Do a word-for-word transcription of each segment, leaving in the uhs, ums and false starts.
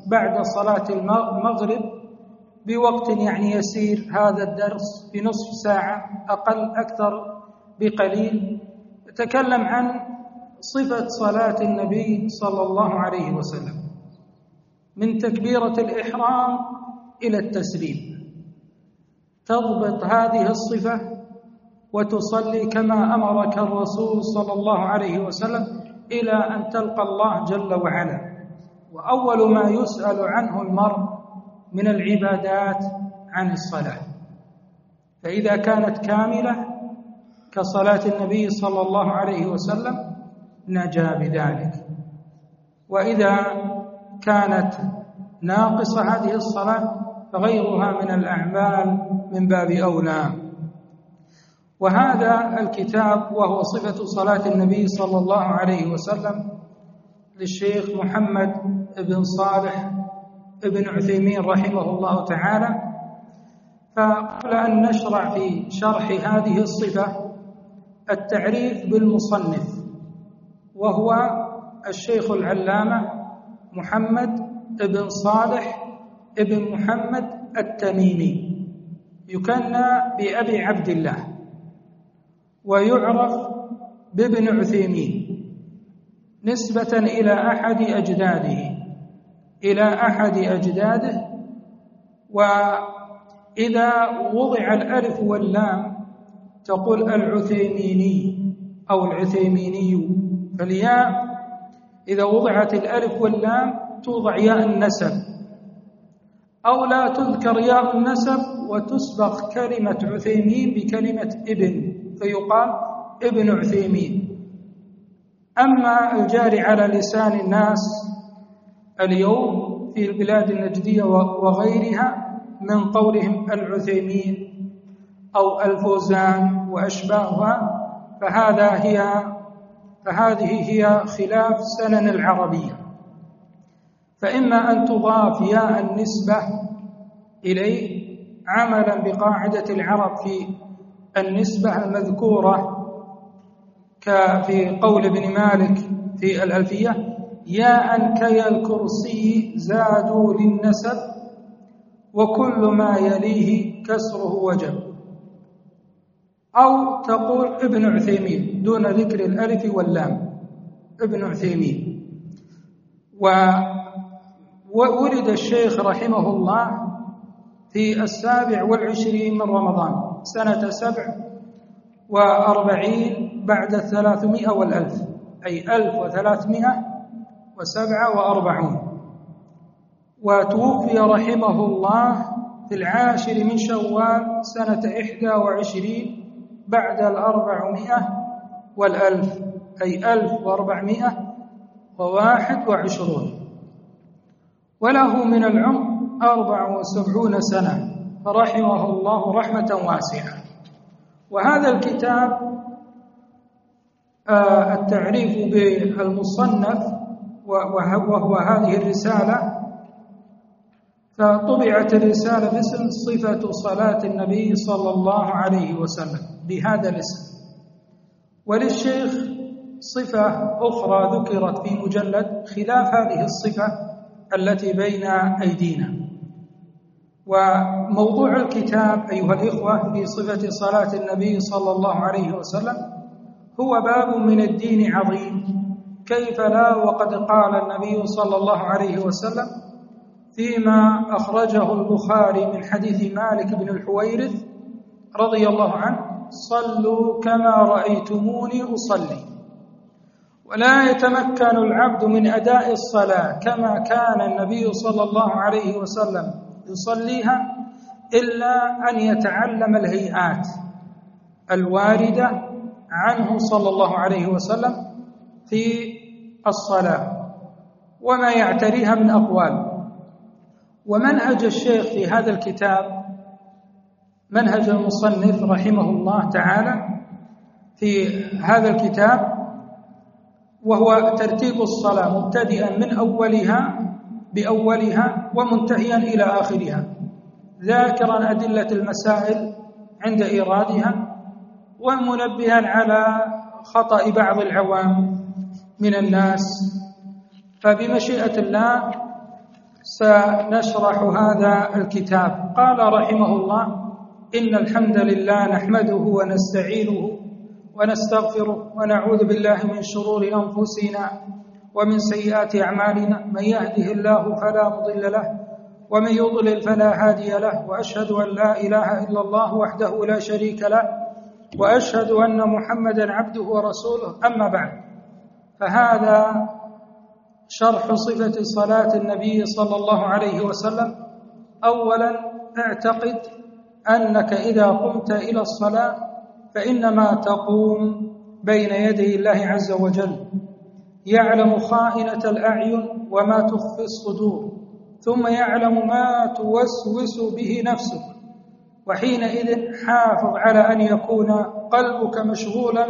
بعد صلاة المغرب بوقت يعني يسير، هذا الدرس بنصف ساعة أقل أكثر بقليل، يتكلم عن صفة صلاة النبي صلى الله عليه وسلم من تكبيرة الإحرام إلى التسليم، تضبط هذه الصفة وتصلي كما أمرك الرسول صلى الله عليه وسلم إلى أن تلقى الله جل وعلا. وأول ما يسأل عنه المرء من العبادات عن الصلاة، فإذا كانت كاملة كصلاة النبي صلى الله عليه وسلم نجا بذلك، وإذا كانت ناقصة هذه الصلاة فغيرها من الأعمال من باب أولى. وهذا الكتاب وهو صفة صلاة النبي صلى الله عليه وسلم للشيخ محمد بن صالح ابن عثيمين رحمه الله تعالى. فقبل أن نشرع في شرح هذه الصفة التعريف بالمصنف، وهو الشيخ العلامة محمد بن صالح ابن محمد التميمي، يكنى بأبي عبد الله ويعرف بابن عثيمين نسبة إلى أحد أجداده إلى أحد أجداده وإذا وضع الألف واللام تقول العثيميني أو العثيميني، فالياء إذا وضعت الألف واللام توضع ياء النسب، أو لا تذكر ياء النسب وتسبق كلمة عثيمين بكلمة ابن فيقال ابن عثيمين. أما الجاري على لسان الناس اليوم في البلاد النجدية وغيرها من قولهم العثيمين أو الفوزان وأشباهها، فهذا هي فهذه هي خلاف سنن العربية، فإما أن تضاف ياء النسبة إليه عملا بقاعدة العرب في النسبة المذكورة كفي قول ابن مالك في الألفية ياء كي الكرسي زادوا للنسب وكل ما يليه كسره وجب، أو تقول ابن عثيمين دون ذكر الألف واللام ابن عثيمين. وولد الشيخ رحمه الله في السابع والعشرين من رمضان سنة سبع وأربعين بعد الثلاثمائة والألف، أي ألف وثلاثمائة وسبعة وأربعون، وتوفي رحمه الله في العاشر من شوال سنة إحدى وعشرين بعد الأربعمائة والألف، أي ألف وأربعمائة وواحد وعشرون، وله من العمر أربع وسبعون سنة، فرحمه الله رحمة واسعة. وهذا الكتاب آه التعريف بالمصنف وهو هذه الرسالة، فطبعت الرسالة باسم صفة صلاة النبي صلى الله عليه وسلم بهذا الاسم. وللشيخ صفة أخرى ذكرت في مجلد خلاف هذه الصفة التي بين أيدينا. وموضوع الكتاب أيها الإخوة في صفة صلاة النبي صلى الله عليه وسلم هو باب من الدين عظيم، كيف لا وقد قال النبي صلى الله عليه وسلم فيما أخرجه البخاري من حديث مالك بن الحويرث رضي الله عنه صلوا كما رأيتموني أصلي. ولا يتمكن العبد من أداء الصلاة كما كان النبي صلى الله عليه وسلم يصليها إلا أن يتعلم الهيئات الواردة عنه صلى الله عليه وسلم في الصلاة وما يعتريها من أقوال. ومنهج الشيخ في هذا الكتاب منهج المصنف رحمه الله تعالى في هذا الكتاب وهو ترتيب الصلاة مبتدئا من أولها بأولها ومنتهيا إلى آخرها، ذاكرا أدلة المسائل عند إيرادها ومنبها على خطأ بعض العوام من الناس. فبمشيئة الله سنشرح هذا الكتاب. قال رحمه الله: إن الحمد لله نحمده ونستعينه ونستغفره ونعوذ بالله من شرور أنفسنا ومن سيئات أعمالنا، من يهده الله فلا مضل له ومن يضلل فلا هادي له، وأشهد أن لا إله إلا الله وحده لا شريك له، وأشهد أن محمدا عبده ورسوله. أما بعد، فهذا شرح صفة صلاة النبي صلى الله عليه وسلم. أولا، اعتقد أنك إذا قمت إلى الصلاة فإنما تقوم بين يدي الله عز وجل، يعلم خائنة الأعين وما تخفي الصدور، ثم يعلم ما توسوس به نفسك، وحينئذ حافظ على أن يكون قلبك مشغولا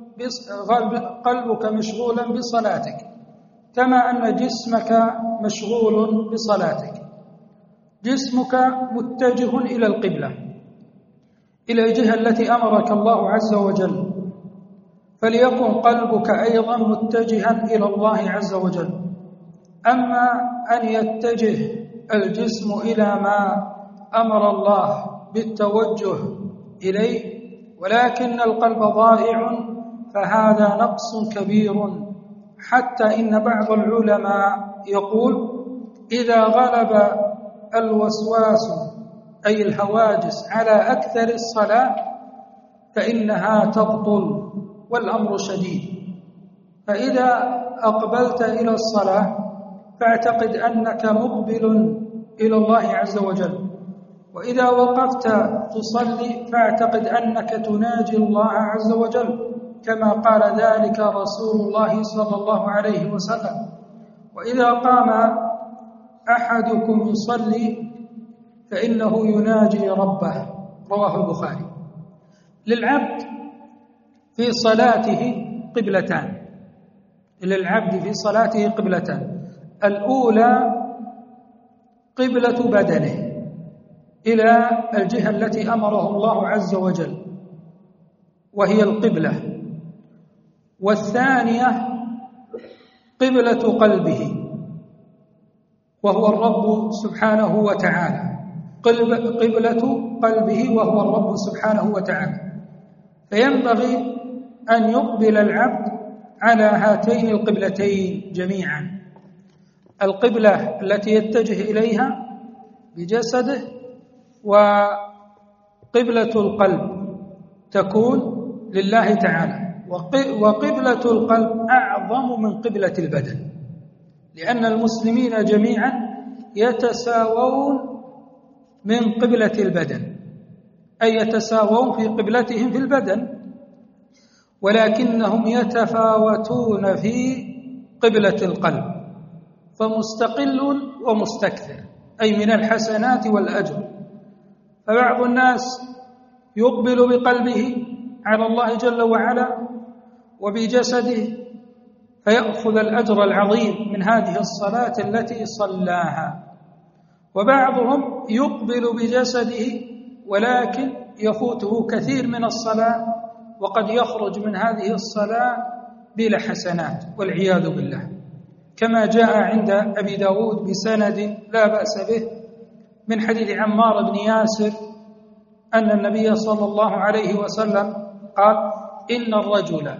قلبك مشغولا بصلاتك، كما أن جسمك مشغول بصلاتك. جسمك متجه إلى القبلة، إلى الجهة التي أمرك الله عز وجل، فليكن قلبك أيضا متجها إلى الله عز وجل. أما أن يتجه الجسم إلى ما أمر الله بالتوجه إليه ولكن القلب ضائع، فهذا نقص كبير، حتى إن بعض العلماء يقول: إذا غلب الوسواس أي الهواجس على أكثر الصلاة فإنها تبطل، والأمر شديد. فإذا أقبلت إلى الصلاة فاعتقد أنك مقبل إلى الله عز وجل، وإذا وقفت تصلي فاعتقد أنك تناجي الله عز وجل، كما قال ذلك رسول الله صلى الله عليه وسلم. وإذا قام أحدكم يصلي فإنه يناجي ربه، رواه البخاري. للعبد في صلاته قبلتان للعبد في صلاته قبلتان الأولى قبلة بدنه إلى الجهة التي أمره الله عز وجل، وهي القبلة. والثانية قبلة قلبه، وهو الرب سبحانه وتعالى. قبلة قلبه وهو الرب سبحانه وتعالى. فينبغي أن يقبل العبد على هاتين القبلتين جميعا: القبلة التي يتجه إليها بجسده، وقبلة القلب تكون لله تعالى. وقبلة القلب أعظم من قبلة البدن، لأن المسلمين جميعا يتساوون من قبلة البدن، أي يتساوون في قبلتهم في البدن، ولكنهم يتفاوتون في قبلة القلب، فمستقل ومستكثر، أي من الحسنات والأجر. فبعض الناس يقبل بقلبه على الله جل وعلا وبجسده فيأخذ الأجر العظيم من هذه الصلاة التي صلاها، وبعضهم يقبل بجسده ولكن يفوته كثير من الصلاة، وقد يخرج من هذه الصلاة بلا حسنات والعياذ بالله، كما جاء عند أبي داود بسند لا بأس به من حديث عمار بن ياسر أن النبي صلى الله عليه وسلم قال: إن الرجل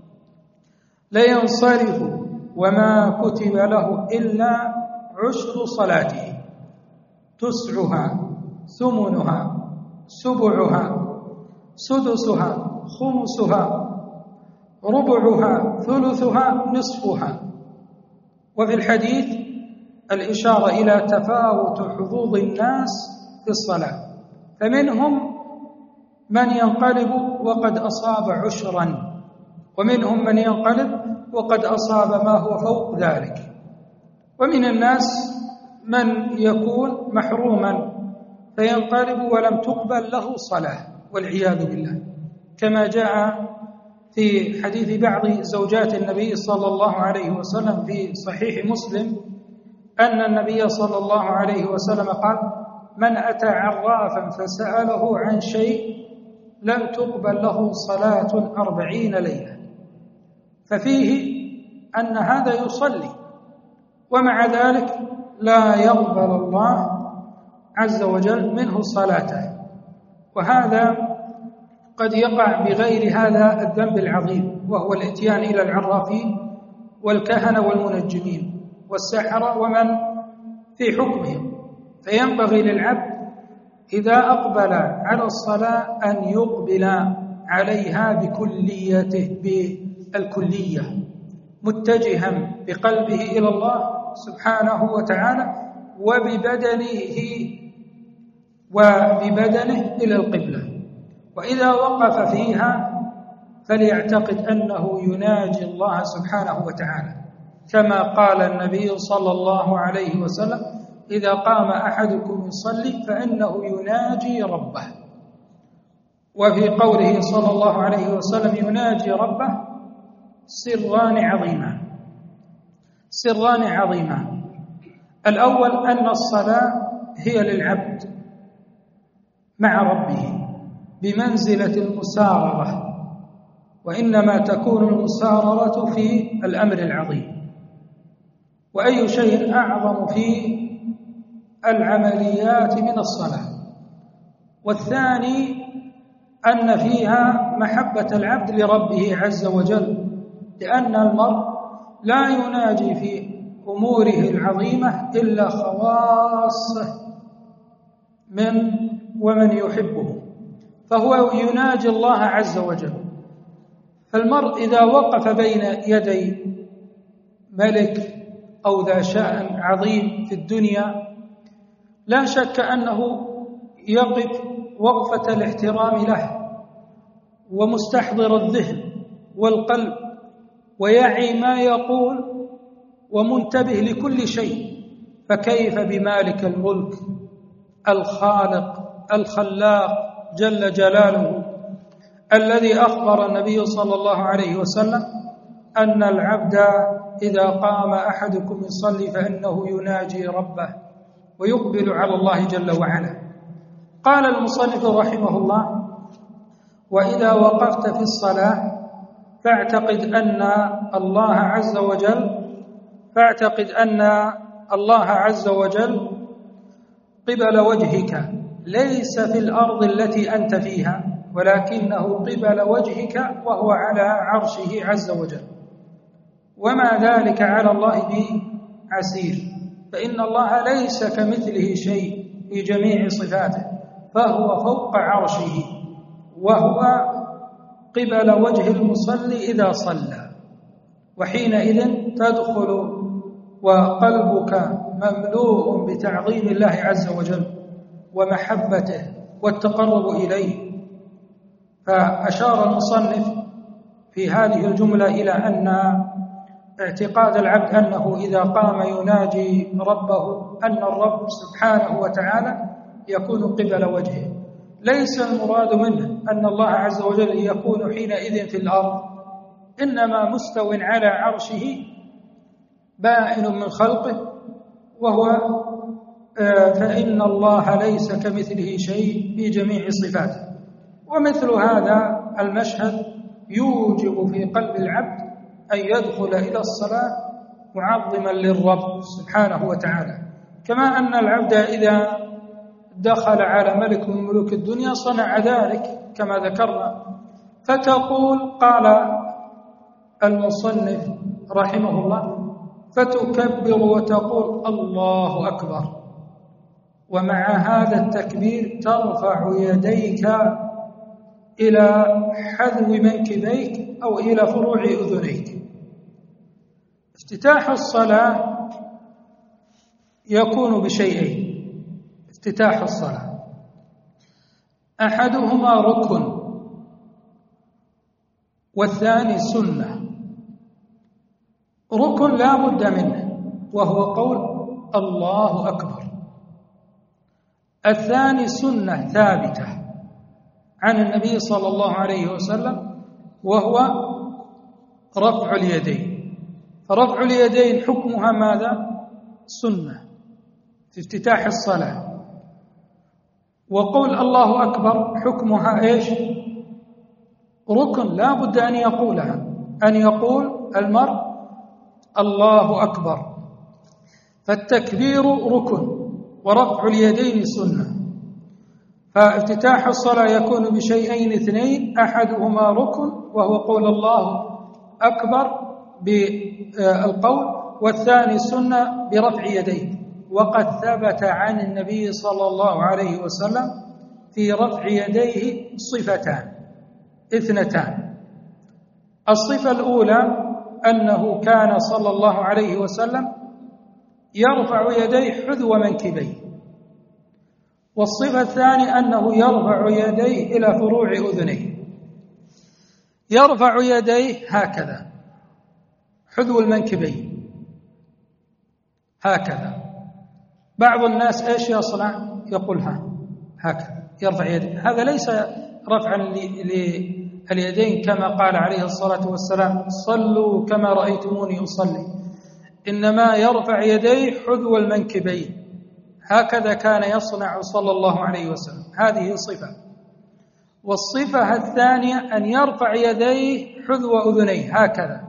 لينصرف وما كتب له إلا عشر صلاته، تسعها ثمنها سبعها سدسها خمسها ربعها ثلثها نصفها. وفي الحديث الإشارة إلى تفاوت حظوظ الناس في الصلاة، فمنهم من ينقلب وقد أصاب عشرا، ومنهم من ينقلب وقد أصاب ما هو فوق ذلك، ومن الناس من يكون محروما فينقلب ولم تقبل له صلاة والعياذ بالله، كما جاء في حديث بعض زوجات النبي صلى الله عليه وسلم في صحيح مسلم أن النبي صلى الله عليه وسلم قال: من أتى عرافا فسأله عن شيء لم تقبل له صلاة أربعين ليلة. ففيه أن هذا يصلي ومع ذلك لا يقبل الله عز وجل منه صلاته. وهذا قد يقع بغير هذا الذنب العظيم، وهو الاتيان إلى العرافين والكهنة والمنجمين والسحرة ومن في حكمهم. فينبغي للعبد إذا أقبل على الصلاة أن يقبل عليها بكليته، بالكلية، متجها بقلبه إلى الله سبحانه وتعالى وببدنه وببدنه إلى القبلة. وإذا وقف فيها فليعتقد أنه يناجي الله سبحانه وتعالى، كما قال النبي صلى الله عليه وسلم: إذا قام أحدكم يصلي فإنه يناجي ربه. وفي قوله صلى الله عليه وسلم يناجي ربه سران عظيما سران عظيما الأول أن الصلاة هي للعبد مع ربه بمنزلة المساررة، وإنما تكون المساررة في الأمر العظيم. وأي شيء أعظم في العمليات من الصلاة. والثاني أن فيها محبة العبد لربه عز وجل، لأن المرء لا يناجي في أموره العظيمة إلا خواصه من ومن يحبه، فهو يناجي الله عز وجل. فالمرء إذا وقف بين يدي ملك أو ذا شأن عظيم في الدنيا لا شك أنه يقف وقفة الاحترام له ومستحضر الذهن والقلب ويعي ما يقول ومنتبه لكل شيء. فكيف بمالك الملك الخالق الخلاق جل جلاله، الذي أخبر النبي صلى الله عليه وسلم أن العبد إذا قام أحدكم يصلي فإنه يناجي ربه ويقبل على الله جل وعلا. قال المصنف رحمه الله: وإذا وقفت في الصلاة فاعتقد أن الله عز وجل فاعتقد أن الله عز وجل قبل وجهك، ليس في الأرض التي أنت فيها، ولكنه قبل وجهك وهو على عرشه عز وجل. وما ذلك على الله بعسير، فإن الله ليس كمثله شيء في جميع صفاته، فهو فوق عرشه، وهو قبل وجه المصلي إذا صلى. وحينئذ تدخل وقلبك مملوء بتعظيم الله عز وجل ومحبته والتقرب إليه. فأشار المصنف في هذه الجملة إلى أن اعتقاد العبد أنه إذا قام يناجي ربه أن الرب سبحانه وتعالى يكون قبل وجهه. ليس المراد منه أن الله عز وجل يكون حينئذ في الأرض، إنما مستو على عرشه بائن من خلقه، وهو فإن الله ليس كمثله شيء في جميع صفاته. ومثل هذا المشهد يوجب في قلب العبد أن يدخل إلى الصلاة معظما للرب سبحانه وتعالى، كما أن العبد إذا دخل على ملك من ملوك الدنيا صنع ذلك كما ذكرنا. فتقول، قال المصنف رحمه الله: فتكبر وتقول الله أكبر، ومع هذا التكبير ترفع يديك إلى حذو منكبيك أو إلى فروع أذنيك. افتتاح الصلاة يكون بشيئين. افتتاح الصلاة أحدهما ركن والثاني سنة. ركن لا بد منه وهو قول الله أكبر. الثاني سنة ثابتة عن النبي صلى الله عليه وسلم وهو رفع اليدين. فرفع اليدين حكمها ماذا؟ سنة في افتتاح الصلاة. وقول الله أكبر حكمها إيش؟ ركن لا بد أن يقولها، أن يقول المرء الله أكبر. فالتكبير ركن ورفع اليدين سنة. فافتتاح الصلاة يكون بشيئين اثنين، أحدهما ركن وهو قول الله أكبر بالقول، والثاني سنة برفع يديه. وقد ثبت عن النبي صلى الله عليه وسلم في رفع يديه صفتان اثنتان. الصفة الأولى أنه كان صلى الله عليه وسلم يرفع يديه حذو منكبيه، والصفة الثانية أنه يرفع يديه إلى فروع أذنيه. يرفع يديه هكذا حذو المنكبين هكذا. بعض الناس إيش يصنع؟ يقول ها هكذا يرفع يديه. هذا ليس رفعا لليدين كما قال عليه الصلاة والسلام صلوا كما رأيتموني أصلي، إنما يرفع يديه حذو المنكبين، هكذا كان يصنع صلى الله عليه وسلم. هذه صفة. والصفة الثانية أن يرفع يديه حذو أذنيه هكذا.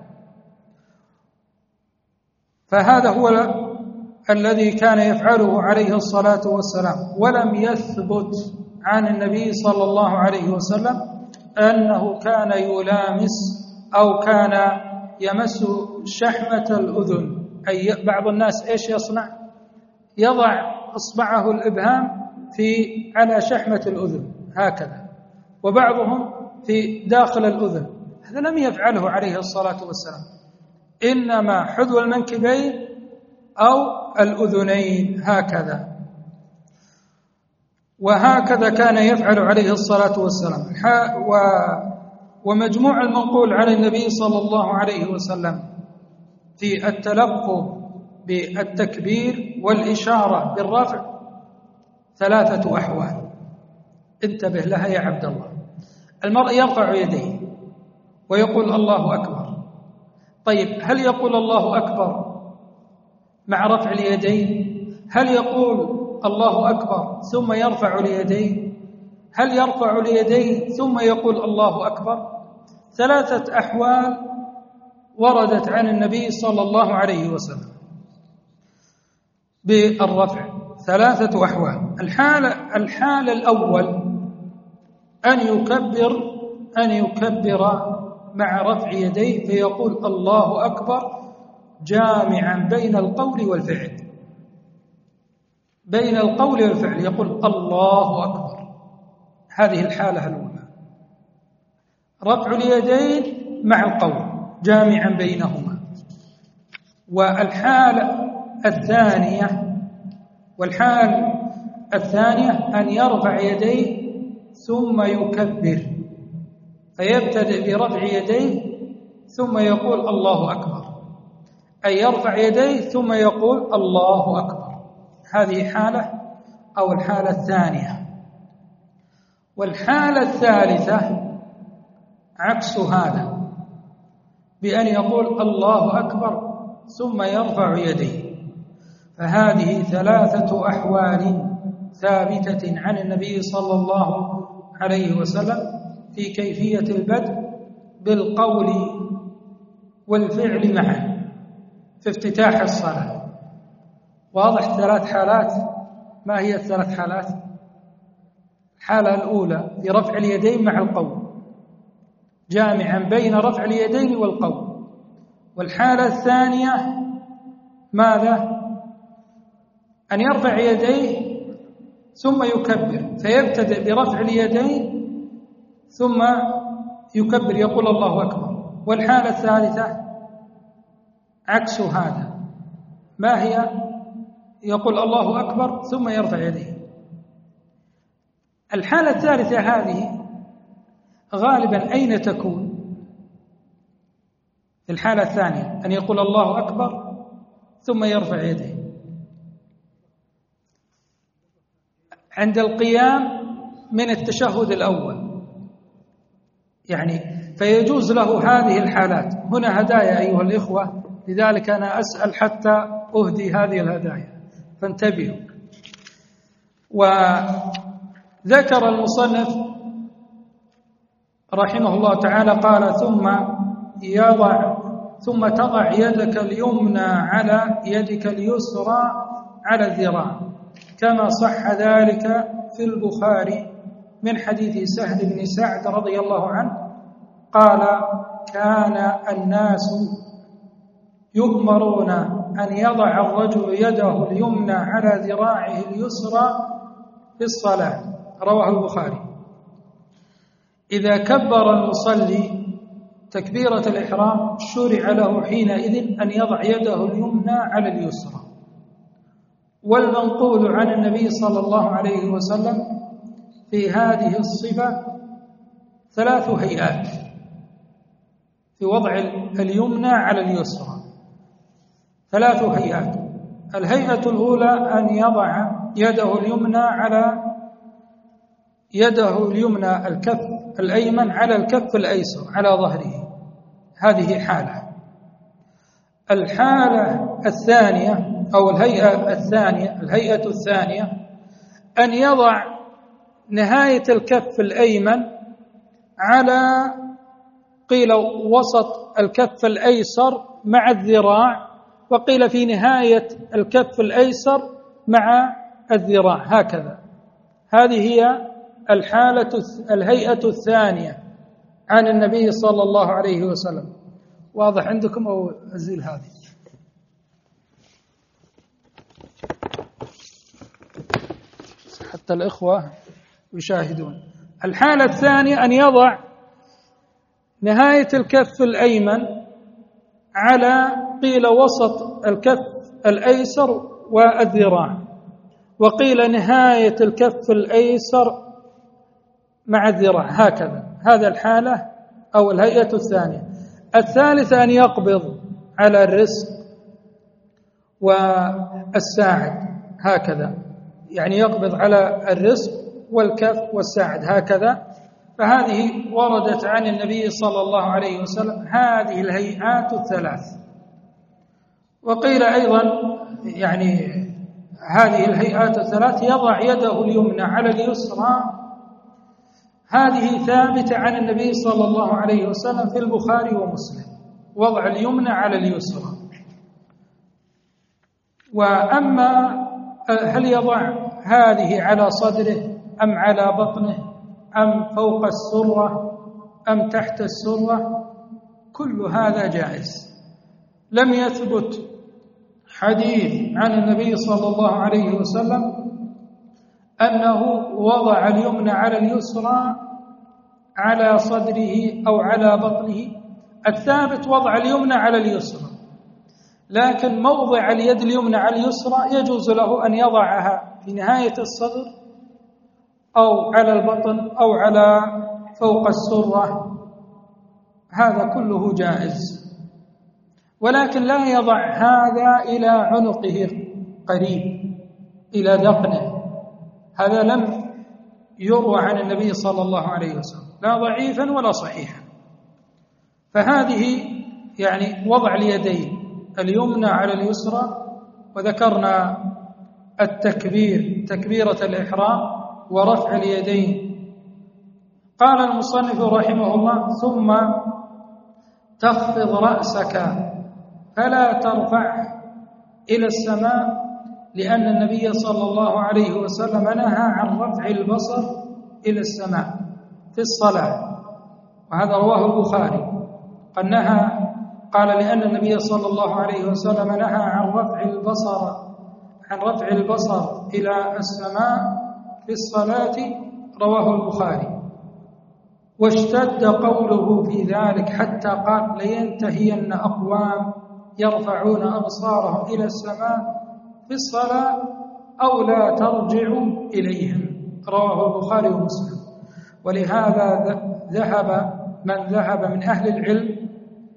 فهذا هو الذي كان يفعله عليه الصلاة والسلام. ولم يثبت عن النبي صلى الله عليه وسلم أنه كان يلامس أو كان يمس شحمة الأذن. أي بعض الناس إيش يصنع؟ يضع إصبعه الإبهام في على شحمة الأذن هكذا، وبعضهم في داخل الأذن. هذا لم يفعله عليه الصلاة والسلام، إنما حذو المنكبين أو الأذنين هكذا. وهكذا كان يفعل عليه الصلاة والسلام. ومجموع المنقول عن النبي صلى الله عليه وسلم في التلفظ بالتكبير والإشارة بالرفع ثلاثة أحوال، انتبه لها يا عبد الله. المرء يرفع يديه ويقول الله أكبر. طيب هل يقول الله أكبر مع رفع اليدين؟ هل يقول الله أكبر ثم يرفع اليدين؟ هل يرفع اليدين ثم يقول الله أكبر؟ ثلاثة أحوال وردت عن النبي صلى الله عليه وسلم بالرفع، ثلاثة أحوال. الحالة الحالة الأول أن يكبر أن يكبر مع رفع يديه فيقول الله أكبر جامعا بين القول والفعل، بين القول والفعل يقول الله أكبر. هذه الحالة الأولى، رفع اليدين مع القول جامعا بينهما. والحالة الثانية والحال الثانية أن يرفع يديه ثم يكبر، فيبتدئ برفع يديه ثم يقول الله أكبر، أي يرفع يديه ثم يقول الله أكبر. هذه حالة أو الحالة الثانية. والحالة الثالثة عكس هذا، بأن يقول الله أكبر ثم يرفع يديه. فهذه ثلاثة أحوال ثابتة عن النبي صلى الله عليه وسلم في كيفية البدء بالقول والفعل معا في افتتاح الصلاة. واضح؟ ثلاث حالات. ما هي الثلاث حالات؟ الحالة الأولى برفع اليدين مع القول جامعا بين رفع اليدين والقول. والحالة الثانية ماذا؟ أن يرفع يديه ثم يكبر، فيبتدئ برفع اليدين ثم يكبر يقول الله أكبر. والحالة الثالثة عكس هذا، ما هي؟ يقول الله أكبر ثم يرفع يديه. الحالة الثالثة هذه غالبا أين تكون؟ في الحالة الثانية أن يقول الله أكبر ثم يرفع يديه عند القيام من التشهد الأول، يعني فيجوز له هذه الحالات. هنا هدايا أيها الإخوة، لذلك أنا أسأل حتى أهدي هذه الهدايا، فانتبهوا. وذكر المصنف رحمه الله تعالى قال ثم يضع ثم تضع يدك اليمنى على يدك اليسرى على الذراع، كما صح ذلك في البخاري من حديث سهل بن سعد رضي الله عنه قال: كان الناس يؤمرون أن يضع الرجل يده اليمنى على ذراعه اليسرى في الصلاة، رواه البخاري. إذا كبر المصلي تكبيرة الإحرام شرع له حينئذ أن يضع يده اليمنى على اليسرى. والمنقول عن النبي صلى الله عليه وسلم في هذه الصفة ثلاث هيئات في وضع اليمنى على اليسرى، ثلاث هيئات. الهيئة الأولى أن يضع يده اليمنى على يده اليمنى الكف الأيمن على الكف الأيسر على ظهره، هذه حالة. الحالة الثانية أو الهيئة الثانية الهيئة الثانية أن يضع نهاية الكف الأيمن على قيل وسط الكف الأيسر مع الذراع، وقيل في نهاية الكف الأيسر مع الذراع، هكذا. هذه هي الحالة الهيئة الثانية عن النبي صلى الله عليه وسلم. واضح عندكم أو أزيل هذه؟ حتى الإخوة يشاهدون. الحالة الثانية أن يضع نهاية الكف الأيمن على قيل وسط الكف الأيسر والذراع، وقيل نهاية الكف الأيسر مع الذراع، هكذا. هذا الحالة أو الهيئة الثانية. الثالثة أن يقبض على الرزق والساعد، هكذا، يعني يقبض على الرزق والكف والساعد، هكذا. فهذه وردت عن النبي صلى الله عليه وسلم هذه الهيئات الثلاث. وقيل أيضا يعني هذه الهيئات الثلاث يضع يده اليمنى على اليسرى، هذه ثابتة عن النبي صلى الله عليه وسلم في البخاري ومسلم، وضع اليمنى على اليسرى. وأما هل يضع هذه على صدره أم على بطنه أم فوق السرة أم تحت السرة، كل هذا جائز. لم يثبت حديث عن النبي صلى الله عليه وسلم أنه وضع اليمنى على اليسرى على صدره أو على بطنه. الثابت وضع اليمنى على اليسرى، لكن موضع اليد اليمنى على اليسرى يجوز له أن يضعها في نهاية الصدر أو على البطن أو على فوق السرة، هذا كله جائز. ولكن لا يضع هذا إلى عنقه قريب إلى ذقنه، هذا لم يروى عن النبي صلى الله عليه وسلم، لا ضعيفا ولا صحيحا. فهذه يعني وضع اليدين اليمنى على اليسرى. وذكرنا التكبير تكبيرة الإحرام ورفع اليدين. قال المصنف رحمه الله: ثم تخفض رأسك فلا ترفع إلى السماء، لأن النبي صلى الله عليه وسلم نهى عن رفع البصر إلى السماء في الصلاة، وهذا رواه البخاري. قد نهى قال لأن النبي صلى الله عليه وسلم نهى عن رفع البصر عن رفع البصر إلى السماء في الصلاة، رواه البخاري. واشتد قوله في ذلك حتى قال: لينتهين أقوام يرفعون أبصارهم إلى السماء في الصلاة أو لا ترجعوا إليهم، رواه البخاري ومسلم. ولهذا ذهب من ذهب من أهل العلم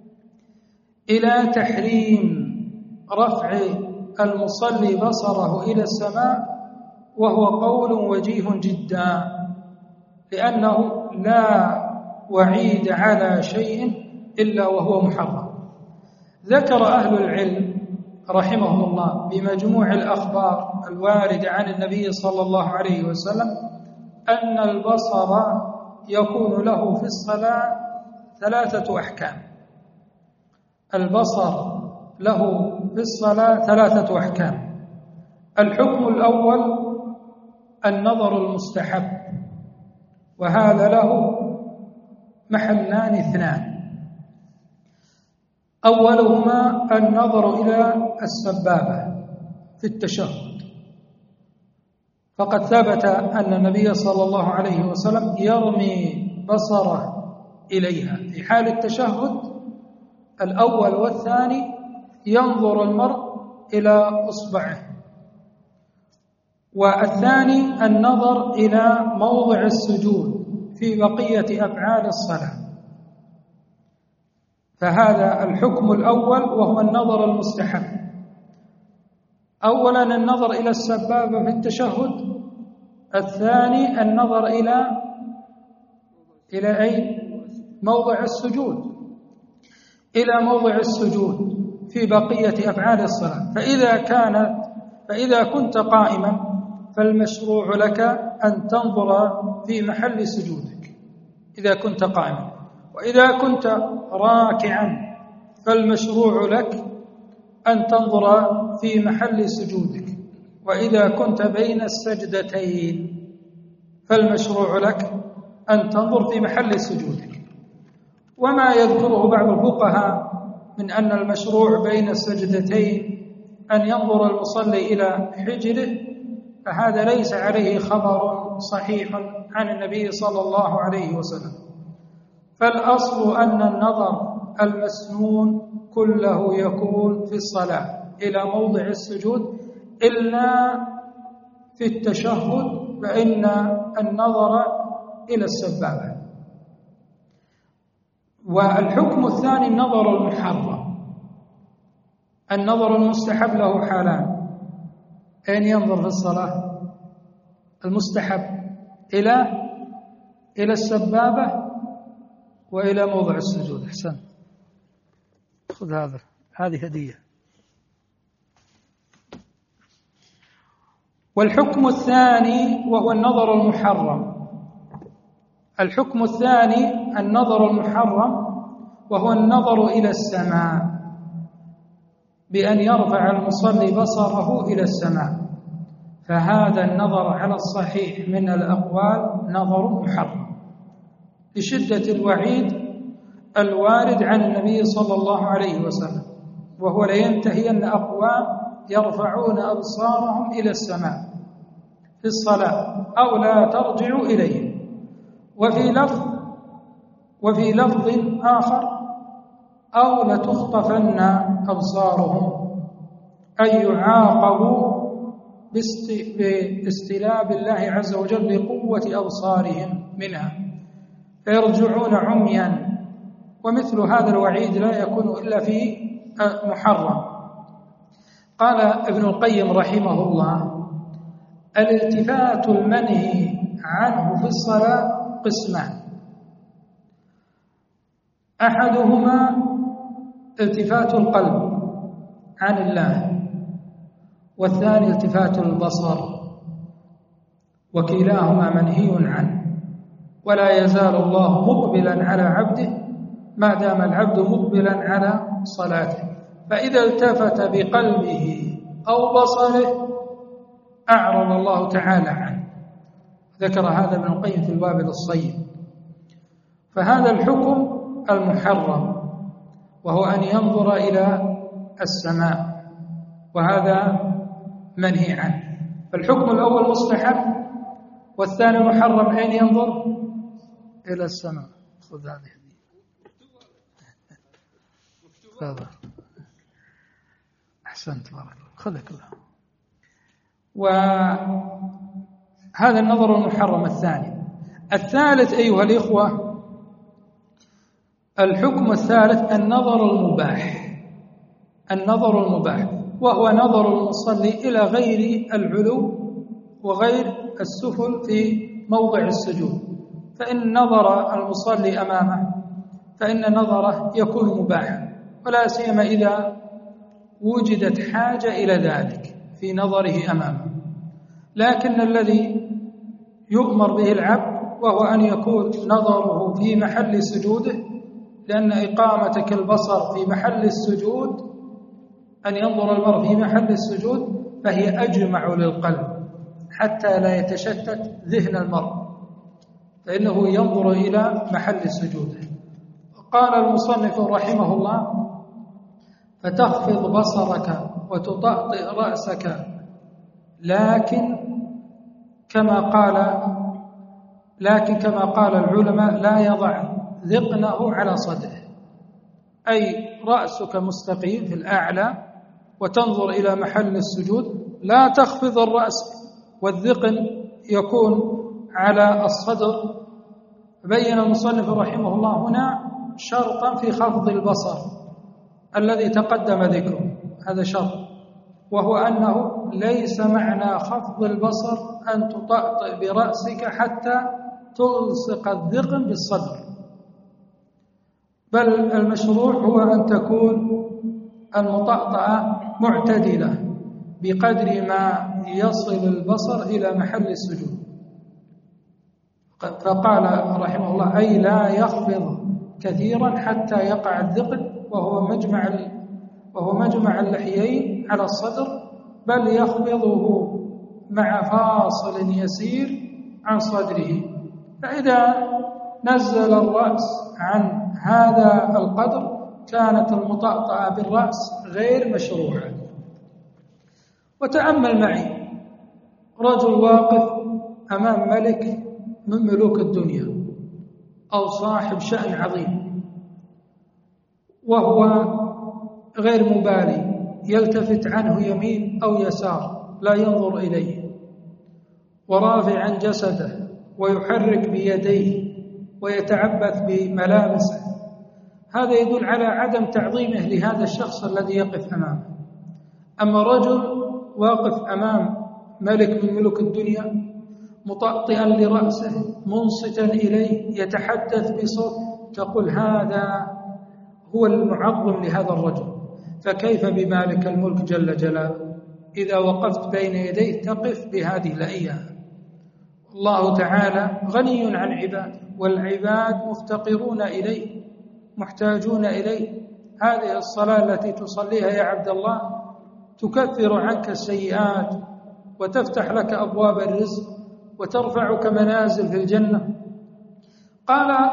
إلى تحريم رفع المصلي بصره إلى السماء، وهو قول وجيه جدا، لأنه لا وعيد على شيء إلا وهو محرم. ذكر أهل العلم رحمهم الله بمجموع الأخبار الواردة عن النبي صلى الله عليه وسلم أن البصر يكون له في الصلاة ثلاثة أحكام. البصر له في الصلاة ثلاثة أحكام. الحكم الأول النظر المستحب، وهذا له محلان اثنان. أولهما النظر إلى السبابة في التشهد، فقد ثبت أن النبي صلى الله عليه وسلم يرمي بصره إليها في حال التشهد الأول والثاني، ينظر المرء إلى إصبعه. والثاني النظر إلى موضع السجود في بقية أفعال الصلاة. فهذا الحكم الأول وهو النظر المستحب. أولا النظر إلى السبابة في التشهد، الثاني النظر إلى إلى أي موضع السجود، إلى موضع السجود في بقية أفعال الصلاة. فإذا كانت فإذا كنت قائما فالمشروع لك أن تنظر في محل سجودك إذا كنت قائما، وإذا كنت راكعا فالمشروع لك أن تنظر في محل سجودك، وإذا كنت بين السجدتين فالمشروع لك أن تنظر في محل سجودك. وما يذكره بعض الفقهاء من أن المشروع بين السجدتين أن ينظر المصلي إلى حجره، فهذا ليس عليه خبر صحيح عن النبي صلى الله عليه وسلم. فالأصل أن النظر المسنون كله يكون في الصلاة إلى موضع السجود، إلا في التشهد فإن النظر إلى السبابة. والحكم الثاني النظر المحرم. النظر المستحب له حالان. أين ينظر في الصلاة؟ المستحب إلى إلى السبابة وإلى موضع السجود. أحسن، خذ هذا، هذه هدية. والحكم الثاني وهو النظر المحرم. الحكم الثاني النظر المحرم وهو النظر إلى السماء، بأن يرفع المصلي بصره إلى السماء، فهذا النظر على الصحيح من الأقوال نظر محرم لشدة الوعيد الوارد عن النبي صلى الله عليه وسلم، وهو لينتهين أقوام يرفعون أبصارهم إلى السماء في الصلاة أو لا ترجعوا إليه. وفي لفظ وفي لفظ آخر أو لتخطفن أبصارهم، أي يعاقبوا باستلاب الله عز وجل لقوة أبصارهم منها فيرجعون عميا. ومثل هذا الوعيد لا يكون إلا في محرم. قال ابن القيم رحمه الله: الالتفات المنهي عنه في الصلاة قسمان، أحدهما التفات القلب عن الله، والثاني التفات البصر، وكلاهما منهي عنه. ولا يزال الله مقبلا على عبده ما دام العبد مقبلا على صلاته، فإذا التفت بقلبه أو بصره أعرض الله تعالى عنه. ذكر هذا ابن القيم في الوابل الصيب. فهذا الحكم المحرم، وهو أن ينظر إلى السماء، وهذا منهي عنه. فالحكم الأول مستحب، والثاني محرم. أين ينظر؟ إلى السماء. خذ هذه هذا. أحسنت، بارك الله، خذك الله. وهذا النظر المحرم الثاني. الثالث أيها الإخوة، الحكم الثالث النظر المباح. النظر المباح وهو نظر المصلي إلى غير العلو وغير السفل في موضع السجود. فإن نظر المصلي أمامه فإن نظره يكون مباحا، ولا سيما إذا وجدت حاجة إلى ذلك في نظره أمامه. لكن الذي يؤمر به العبد وهو أن يكون نظره في محل سجوده لأن إقامتك البصر في محل السجود، أن ينظر المرء في محل السجود، فهي أجمع للقلب حتى لا يتشتت ذهن المرء، فإنه ينظر إلى محل سجوده. قال المصنف رحمه الله: فتخفض بصرك وتطأطئ رأسك، لكن كما قال لكن كما قال العلماء لا يضع ذقنه على صدره، أي رأسك مستقيم في الأعلى وتنظر إلى محل السجود، لا تخفض الرأس والذقن يكون على الصدر. بين المصنف رحمه الله هنا شرطا في خفض البصر الذي تقدم ذكره، هذا شرط، وهو أنه ليس معنى خفض البصر أن تطأطئ برأسك حتى تلصق الذقن بالصدر، بل المشروع هو أن تكون المطأطأة معتدلة بقدر ما يصل البصر إلى محل السجود. فقال رحمه الله: أي لا يخفض كثيرا حتى يقع الذقن وهو مجمع وهو مجمع اللحيين على الصدر، بل يخفضه مع فاصل يسير عن صدره. فإذا نزل الرأس عن هذا القدر كانت المطأطأة بالرأس غير مشروعة. وتأمل معي رجل واقف أمام ملك من ملوك الدنيا أو صاحب شأن عظيم، وهو غير مبالي، يلتفت عنه يمين أو يسار، لا ينظر إليه، ورافعا جسده ويحرك بيديه ويتعبث بملامسه. هذا يدل على عدم تعظيمه لهذا الشخص الذي يقف أمامه. أما رجل واقف أمام ملك من ملوك الدنيا مطأطئا لرأسه منصتا إليه يتحدث بصوت، تقول هذا هو المعظم لهذا الرجل، فكيف بمالك الملك جل جلاله إذا وقفت بين يديه تقف بهذه الأيام؟ الله تعالى غني عن عباده، والعباد مفتقرون إليه محتاجون إليه. هذه الصلاة التي تصليها يا عبد الله تكفر عنك السيئات وتفتح لك أبواب الرزق وترفعك منازل في الجنة. قال: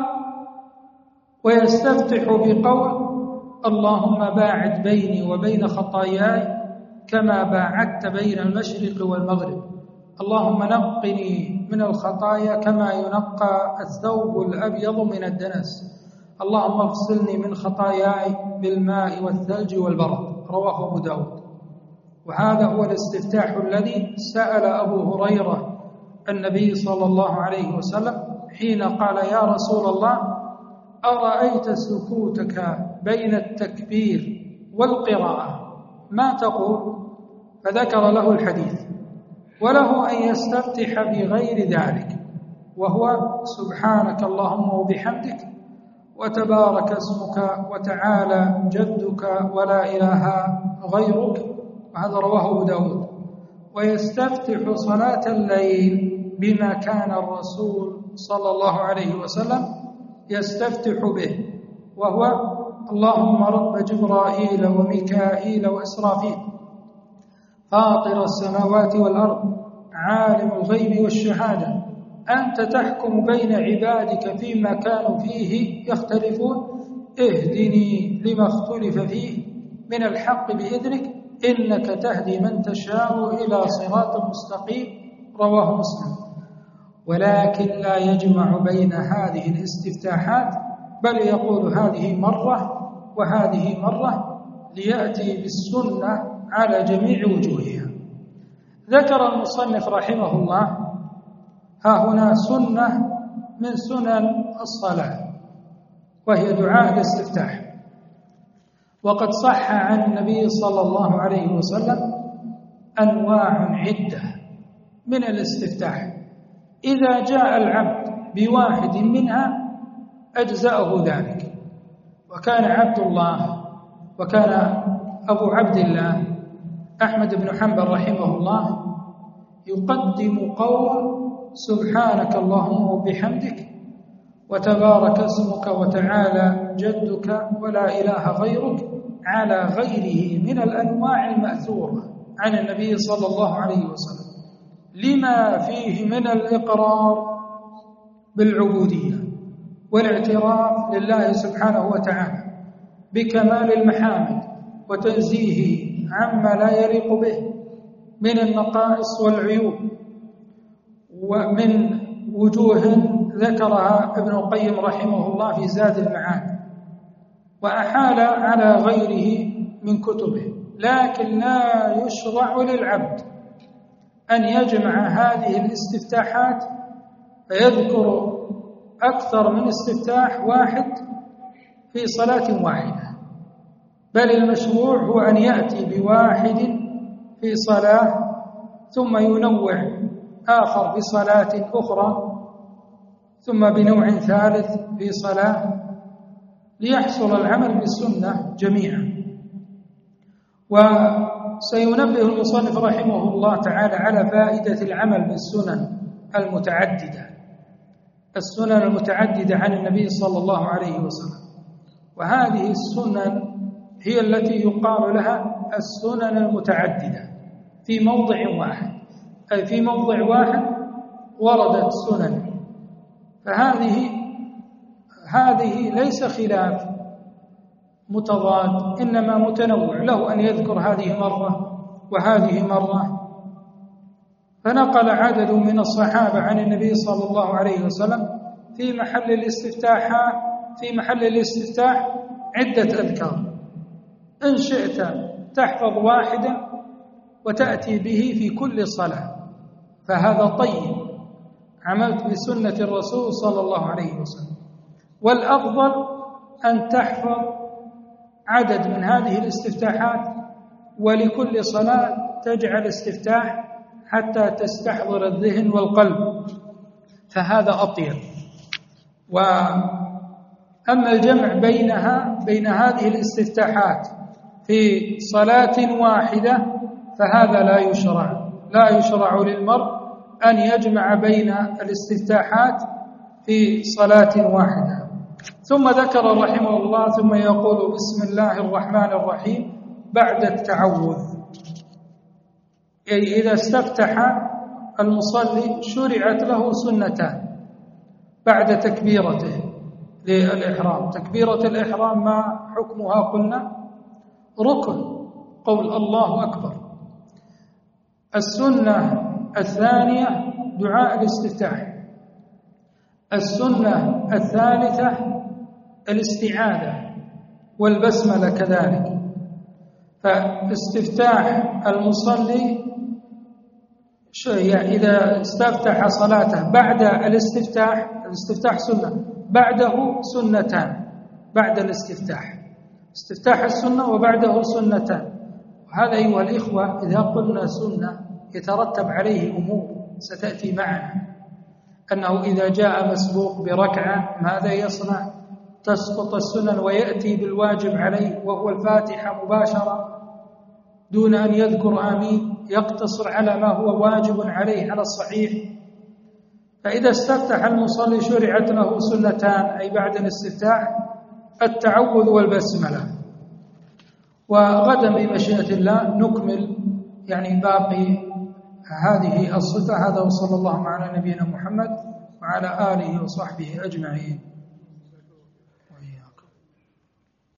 ويستفتح بقول: اللهم باعد بيني وبين خطاياي كما باعدت بين المشرق والمغرب. اللهم نقني من الخطايا كما ينقى الثوب الأبيض من الدنس. اللهم اغسلني من خطاياي بالماء والثلج والبرد. رواه أبو داود. وهذا هو الاستفتاح الذي سأل أبو هريرة النبي صلى الله عليه وسلم حين قال: يا رسول الله، أرأيت سكوتك بين التكبير والقراءة ما تقول؟ فذكر له الحديث، وله أن يستفتح بغير ذلك، وهو: سبحانك اللهم وبحمدك وتبارك اسمك وتعالى جدك ولا إله غيرك. وهذا رواه أبو داود. ويستفتح صلاة الليل بما كان الرسول صلى الله عليه وسلم يستفتح به، وهو: اللهم رب جبرائيل وميكائيل وإسرافيل فاطر السماوات والأرض عالم الغيب والشهادة أنت تحكم بين عبادك فيما كانوا فيه يختلفون اهدني لما اختلف فيه من الحق بإذنك إنك تهدي من تشاء إلى صراط مستقيم. رواه مسلم. ولكن لا يجمع بين هذه الاستفتاحات، بل يقول هذه مرة وهذه مرة ليأتي بالسنة على جميع وجوهها. ذكر المصنف رحمه الله ها هنا سنة من سنن الصلاة، وهي دعاء الاستفتاح. وقد صح عن النبي صلى الله عليه وسلم أنواع عدة من الاستفتاح، إذا جاء العبد بواحد منها أجزأه ذلك. وكان عبد الله وكان أبو عبد الله أحمد بن حنبل رحمه الله يقدم قول سبحانك اللهم وبحمدك وتبارك اسمك وتعالى جدك ولا إله غيرك على غيره من الأنواع المأثورة عن النبي صلى الله عليه وسلم، لما فيه من الإقرار بالعبودية والاعتراف لله سبحانه وتعالى بكمال المحامد وتنزيهه عما لا يليق به من النقائص والعيوب، ومن وجوه ذكرها ابن القيم رحمه الله في زاد المعاد، وأحال على غيره من كتبه. لكن لا يشرع للعبد أن يجمع هذه الاستفتاحات فيذكر أكثر من استفتاح واحد في صلاة واحدة، بل المشروع هو أن يأتي بواحد في صلاة ثم ينوع آخر في صلاة أخرى ثم بنوع ثالث في صلاة ليحصل العمل بالسنة جميعا. وسينبه المصنف رحمه الله تعالى على فائدة العمل بالسنن المتعددة، السنن المتعددة عن النبي صلى الله عليه وسلم. وهذه السنن هي التي يقال لها السنن المتعددة في موضع واحد، أي في موضع واحد وردت سنن، فهذه هذه ليس خلاف متضاد، إنما متنوع، له أن يذكر هذه مرة وهذه مرة. فنقل عدد من الصحابة عن النبي صلى الله عليه وسلم في محل الاستفتاح في محل الاستفتاح عدة أذكار، إن شئت تحفظ واحدة وتأتي به في كل صلاة فهذا طيب، عملت بسنة الرسول صلى الله عليه وسلم. والأفضل أن تحفظ عدد من هذه الاستفتاحات، ولكل صلاة تجعل استفتاح حتى تستحضر الذهن والقلب، فهذا أطيب. وأما الجمع بينها بين هذه الاستفتاحات في صلاة واحدة فهذا لا يشرع لا يشرع للمرء أن يجمع بين الاستفتاحات في صلاة واحدة. ثم ذكر رحمه الله ثم يقول بسم الله الرحمن الرحيم بعد التعوذ، أي إذا استفتح المصلي شرعت له سنتان بعد تكبيرته للإحرام. تكبيرة الإحرام ما حكمها؟ قلنا ركن، قول الله أكبر. السنة الثانية دعاء الاستفتاح. السنة الثالثة الاستعاذة والبسملة كذلك. فاستفتاح المصلي إذا استفتح صلاته بعد الاستفتاح، الاستفتاح سنة، بعده سنتان بعد الاستفتاح، استفتاح السنة وبعده سنتان. وهذا أيها الإخوة إذا قلنا سنة يترتب عليه أمور ستأتي معنا، أنه إذا جاء مسبوق بركعة ماذا يصنع؟ تسقط السنن ويأتي بالواجب عليه وهو الفاتحة مباشرة دون أن يذكر آمين، يقتصر على ما هو واجب عليه على الصحيح. فإذا استفتح المصلي شرعت له سنتان، أي بعد الاستفتاح التعوذ والبسملة. وغدا بمشيئة الله نكمل يعني باقي هذه الصفة. هذا وصلى الله على نبينا محمد وعلى آله وصحبه أجمعين.